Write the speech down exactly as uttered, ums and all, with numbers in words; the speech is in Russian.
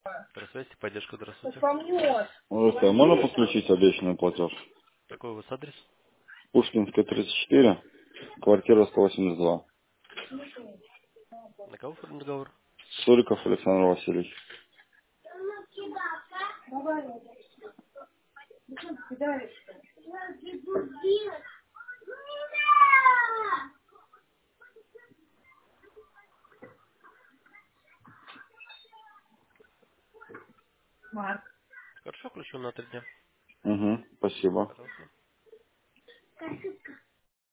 Здравствуйте, поддержка, здравствуйте. Здравствуйте, а можно подключить обещанный платеж? Какой у вас адрес? Пушкинская, тридцать четыре, квартира сто восемьдесят два. На кого оформлен договор? Суриков Александр Васильевич. Хорошо, включу на три дня. Угу, спасибо. Пожалуйста.